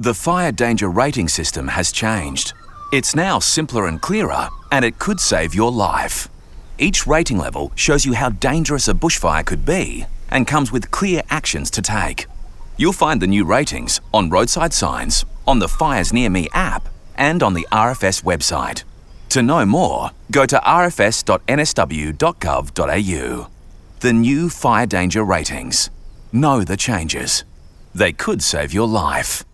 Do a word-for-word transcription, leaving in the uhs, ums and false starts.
The fire danger rating system has changed. It's now simpler and clearer, and it could save your life. Each rating level shows you how dangerous a bushfire could be and comes with clear actions to take. You'll find the new ratings on roadside signs, on the Fires Near Me app, and on the R F S website. To know more, go to r f s dot n s w dot gov dot a u. The new fire danger ratings. Know the changes. They could save your life.